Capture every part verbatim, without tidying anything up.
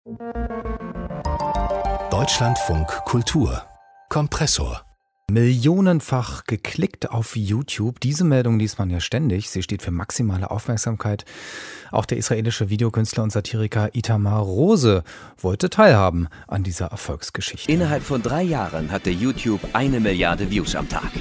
Deutschlandfunk Kultur Kompressor. Millionenfach geklickt auf YouTube. Diese Meldung liest man ja ständig. Sie steht für maximale Aufmerksamkeit. Auch der israelische Videokünstler und Satiriker Itamar Rose wollte teilhaben an dieser Erfolgsgeschichte. Innerhalb von drei Jahren hatte YouTube eine Milliarde Views am Tag.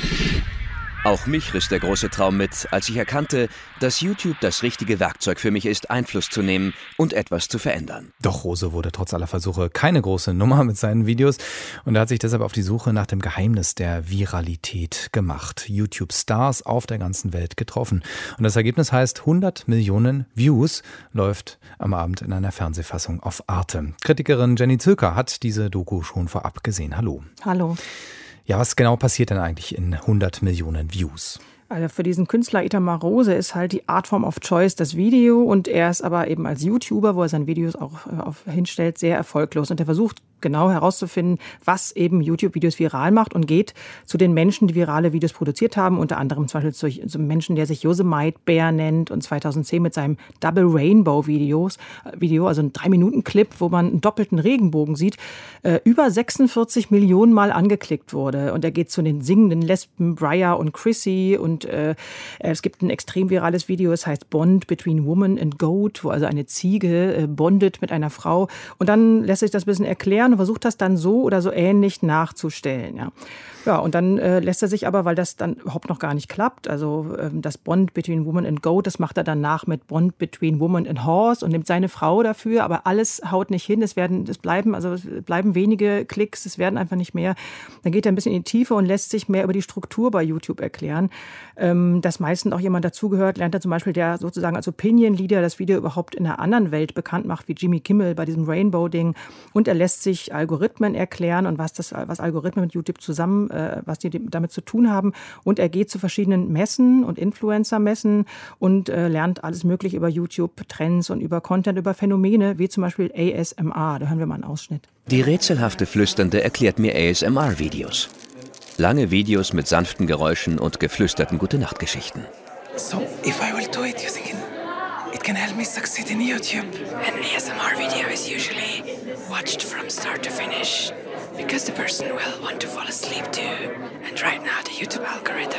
Auch mich riss der große Traum mit, als ich erkannte, dass YouTube das richtige Werkzeug für mich ist, Einfluss zu nehmen und etwas zu verändern. Doch Rose wurde trotz aller Versuche keine große Nummer mit seinen Videos und er hat sich deshalb auf die Suche nach dem Geheimnis der Viralität gemacht. YouTube-Stars auf der ganzen Welt getroffen. Und das Ergebnis heißt hundert Millionen Views, läuft am Abend in einer Fernsehfassung auf Arte. Kritikerin Jenny Zilker hat diese Doku schon vorab gesehen. Hallo. Hallo. Ja, was genau passiert denn eigentlich in hundert Millionen Views? Also für diesen Künstler Itamar Rose ist halt die Art Form of Choice das Video und er ist aber eben als YouTuber, wo er seine Videos auch äh, auf, hinstellt, sehr erfolglos. Und er versucht genau herauszufinden, was eben YouTube-Videos viral macht und geht zu den Menschen, die virale Videos produziert haben, unter anderem zum Beispiel zu einem Menschen, der sich Yosemite Bear nennt und zweitausendzehn mit seinem Double Rainbow Videos, Video, also ein drei Minuten Clip, wo man einen doppelten Regenbogen sieht, äh, über sechsundvierzig Millionen Mal angeklickt wurde. Und er geht zu den singenden Lesben Briar und Chrissy und äh, es gibt ein extrem virales Video, es heißt Bond Between Woman and Goat, wo also eine Ziege äh, bondet mit einer Frau. Und dann lässt sich das ein bisschen erklären und versucht das dann so oder so ähnlich nachzustellen. Ja, ja und dann äh, lässt er sich aber, weil das dann überhaupt noch gar nicht klappt, also äh, das Bond Between Woman and Goat, das macht er dann nach mit Bond Between Woman and Horse und nimmt seine Frau dafür, aber alles haut nicht hin, es werden, es bleiben, also es bleiben wenige Klicks, es werden einfach nicht mehr. Dann geht er ein bisschen in die Tiefe und lässt sich mehr über die Struktur bei YouTube erklären. Ähm, dass meistens auch jemand dazugehört, lernt er zum Beispiel, der sozusagen als Opinion-Leader das Video überhaupt in einer anderen Welt bekannt macht, wie Jimmy Kimmel bei diesem Rainbow-Ding. Und er lässt sich Algorithmen erklären und was das, was Algorithmen mit YouTube zusammen, äh, was die damit zu tun haben. Und er geht zu verschiedenen Messen und Influencer-Messen und äh, lernt alles Mögliche über YouTube-Trends und über Content, über Phänomene, wie zum Beispiel A S M R. Da hören wir mal einen Ausschnitt. Die rätselhafte Flüsternde erklärt mir A S M R-Videos. Lange Videos mit sanften Geräuschen und geflüsterten Gute-Nacht-Geschichten. So, if I will do it, you think it can help me succeed in YouTube? An A S M R video is usually watched from start to finish because the person will want to fall asleep too. And right now the YouTube algorithm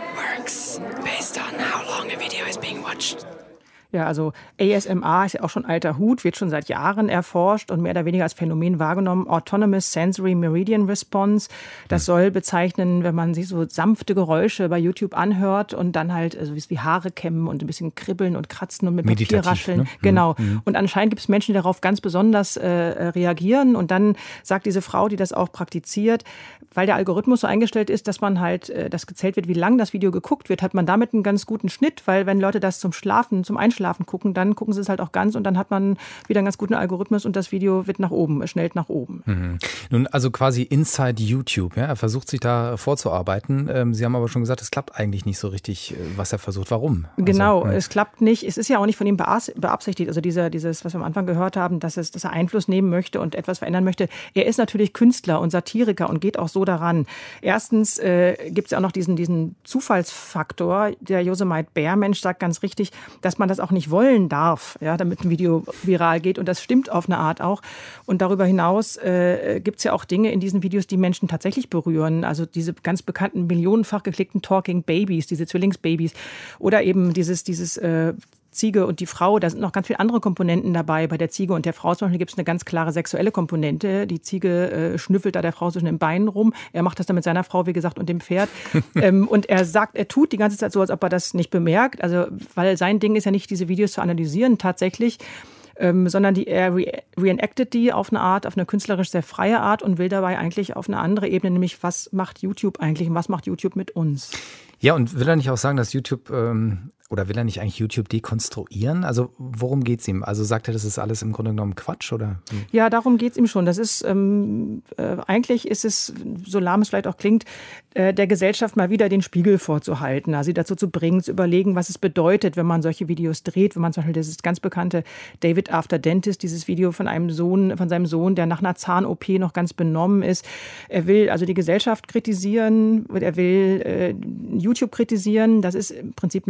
works based on how long a video is being watched. Ja, also A S M R ist ja auch schon alter Hut, wird schon seit Jahren erforscht und mehr oder weniger als Phänomen wahrgenommen. Autonomous Sensory Meridian Response. Das soll bezeichnen, wenn man sich so sanfte Geräusche bei YouTube anhört und dann halt also wie Haare kämmen und ein bisschen kribbeln und kratzen und mit Papier rascheln. Ne? Genau. Mhm. Und anscheinend gibt es Menschen, die darauf ganz besonders äh, reagieren. Und dann sagt diese Frau, die das auch praktiziert, weil der Algorithmus so eingestellt ist, dass man halt, äh, dass gezählt wird, wie lang das Video geguckt wird, hat man damit einen ganz guten Schnitt, weil wenn Leute das zum Schlafen, zum Einschlafen Schlafen gucken, dann gucken sie es halt auch ganz und dann hat man wieder einen ganz guten Algorithmus und das Video wird nach oben, schnellt nach oben. Mhm. Nun, also quasi inside YouTube, ja, er versucht sich da vorzuarbeiten. Sie haben aber schon gesagt, es klappt eigentlich nicht so richtig, was er versucht. Warum? Genau, also, ja. es klappt nicht. Es ist ja auch nicht von ihm beabsichtigt, also dieser, dieses, was wir am Anfang gehört haben, dass, es, dass er Einfluss nehmen möchte und etwas verändern möchte. Er ist natürlich Künstler und Satiriker und geht auch so daran. Erstens äh, gibt es ja auch noch diesen, diesen Zufallsfaktor. Der Yosemite Bear Mensch sagt ganz richtig, dass man das auch nicht wollen darf, ja, damit ein Video viral geht. Und das stimmt auf eine Art auch. Und darüber hinaus äh, gibt es ja auch Dinge in diesen Videos, die Menschen tatsächlich berühren. Also diese ganz bekannten, millionenfach geklickten Talking Babies, diese Zwillingsbabys. Oder eben dieses, dieses äh, Ziege und die Frau, da sind noch ganz viele andere Komponenten dabei. Bei der Ziege und der Frau zum Beispiel gibt es eine ganz klare sexuelle Komponente. Die Ziege äh, schnüffelt da der Frau zwischen den Beinen rum. Er macht das dann mit seiner Frau, wie gesagt, und dem Pferd. ähm, und er sagt, er tut die ganze Zeit so, als ob er das nicht bemerkt. Also, weil sein Ding ist ja nicht, diese Videos zu analysieren tatsächlich, ähm, sondern die, er re- reenactet die auf eine Art, auf eine künstlerisch sehr freie Art und will dabei eigentlich auf eine andere Ebene, nämlich was macht YouTube eigentlich und was macht YouTube mit uns? Ja, und will er nicht auch sagen, dass YouTube... Ähm Oder will er nicht eigentlich YouTube dekonstruieren? Also worum geht es ihm? Also sagt er, das ist alles im Grunde genommen Quatsch? Oder? Ja, darum geht es ihm schon. Das ist ähm, äh, eigentlich ist es, so lahm es vielleicht auch klingt, äh, der Gesellschaft mal wieder den Spiegel vorzuhalten, also sie dazu zu bringen, zu überlegen, was es bedeutet, wenn man solche Videos dreht. Wenn man zum Beispiel dieses ganz bekannte David After Dentist, dieses Video von einem Sohn, von seinem Sohn, der nach einer Zahn-O P noch ganz benommen ist. Er will also die Gesellschaft kritisieren, er will äh, YouTube kritisieren. Das ist im Prinzip nichts Neues.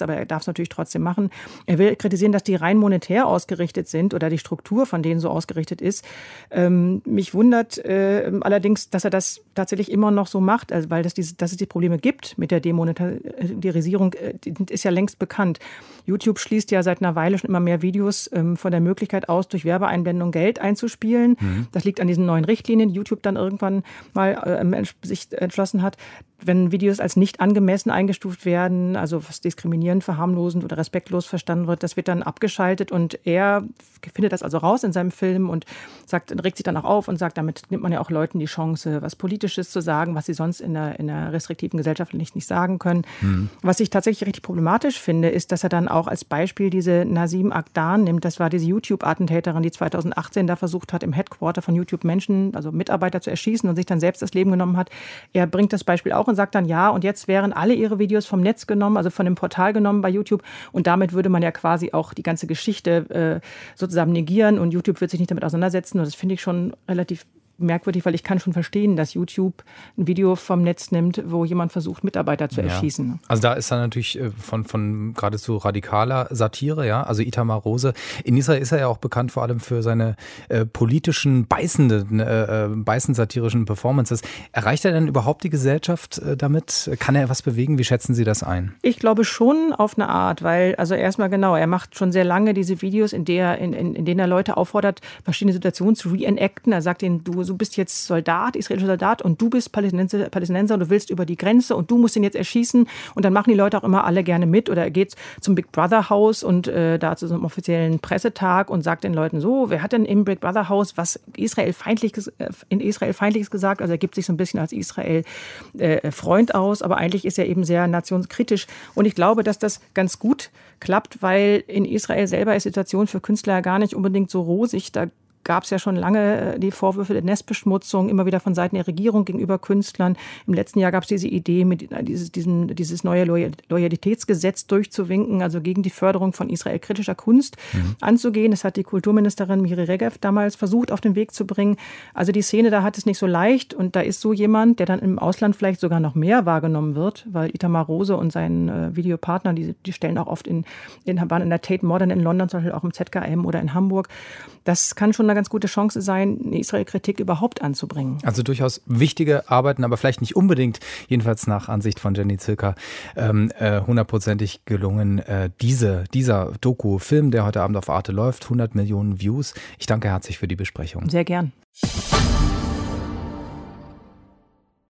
aber er darf es natürlich trotzdem machen. Er will kritisieren, dass die rein monetär ausgerichtet sind oder die Struktur von denen so ausgerichtet ist. Ähm, mich wundert äh, allerdings, dass er das tatsächlich immer noch so macht, also weil das diese, dass es die Probleme gibt mit der Demonetarisierung, äh, ist ja längst bekannt. YouTube schließt ja seit einer Weile schon immer mehr Videos ähm, von der Möglichkeit aus, durch Werbeeinblendung Geld einzuspielen. Mhm. Das liegt an diesen neuen Richtlinien, die YouTube dann irgendwann mal äh, sich entschlossen hat. Wenn Videos als nicht angemessen eingestuft werden, also was diskriminierend, verharmlosend oder respektlos verstanden wird, das wird dann abgeschaltet und er findet das also raus in seinem Film und sagt, regt sich dann auch auf und sagt, damit nimmt man ja auch Leuten die Chance, was Politisches zu sagen, was sie sonst in einer, in einer restriktiven Gesellschaft nicht, nicht sagen können. Mhm. Was ich tatsächlich richtig problematisch finde, ist, dass er dann auch als Beispiel diese Nasim Akdan nimmt. Das war diese YouTube-Attentäterin, die zweitausendachtzehn da versucht hat, im Headquarter von YouTube Menschen, also Mitarbeiter zu erschießen und sich dann selbst das Leben genommen hat. Er bringt das Beispiel auch und sagt dann, ja, und jetzt wären alle ihre Videos vom Netz genommen, also von dem Portal genommen bei YouTube und damit würde man ja quasi auch die ganze Geschichte äh, sozusagen negieren und YouTube wird sich nicht damit auseinandersetzen und das finde ich schon relativ merkwürdig, weil ich kann schon verstehen, dass YouTube ein Video vom Netz nimmt, wo jemand versucht, Mitarbeiter zu erschießen. Ja. Also da ist dann natürlich von, von geradezu radikaler Satire, ja, also Itamar Rose. In Israel ist er ja auch bekannt vor allem für seine äh, politischen, beißenden, äh, beißend satirischen Performances. Erreicht er denn überhaupt die Gesellschaft äh, damit? Kann er was bewegen? Wie schätzen Sie das ein? Ich glaube schon auf eine Art, weil, also erstmal genau, er macht schon sehr lange diese Videos, in, der, in, in, in denen er Leute auffordert, verschiedene Situationen zu reenacten. Er sagt ihnen, du du bist jetzt Soldat, israelischer Soldat und du bist Palästinenser, Palästinenser und du willst über die Grenze und du musst ihn jetzt erschießen. Und dann machen die Leute auch immer alle gerne mit. Oder er geht zum Big Brother Haus und äh, da zu so einem offiziellen Pressetag und sagt den Leuten so, wer hat denn im Big Brother Haus was Israel feindliches, äh, in Israel feindliches gesagt? Also er gibt sich so ein bisschen als Israel äh, Freund aus, aber eigentlich ist er eben sehr nationskritisch. Und ich glaube, dass das ganz gut klappt, weil in Israel selber ist die Situation für Künstler gar nicht unbedingt so rosig. Da gab es ja schon lange die Vorwürfe der Nestbeschmutzung, immer wieder von Seiten der Regierung gegenüber Künstlern. Im letzten Jahr gab es diese Idee, mit dieses, diesen, dieses neue Loyalitätsgesetz durchzuwinken, also gegen die Förderung von israelkritischer Kunst mhm. anzugehen. Das hat die Kulturministerin Miri Regev damals versucht, auf den Weg zu bringen. Also die Szene, da hat es nicht so leicht und da ist so jemand, der dann im Ausland vielleicht sogar noch mehr wahrgenommen wird, weil Itamar Rose und sein äh, Videopartner, die, die stellen auch oft in, in, waren in der Tate Modern in London, zum Beispiel auch im Z K M oder in Hamburg. Das kann schon eine ganz gute Chance sein, eine Israel-Kritik überhaupt anzubringen. Also durchaus wichtige Arbeiten, aber vielleicht nicht unbedingt, jedenfalls nach Ansicht von Jenny Zilker, ähm, äh, hundertprozentig gelungen. Äh, diese, dieser Doku-Film, der heute Abend auf Arte läuft, hundert Millionen Views. Ich danke herzlich für die Besprechung. Sehr gern.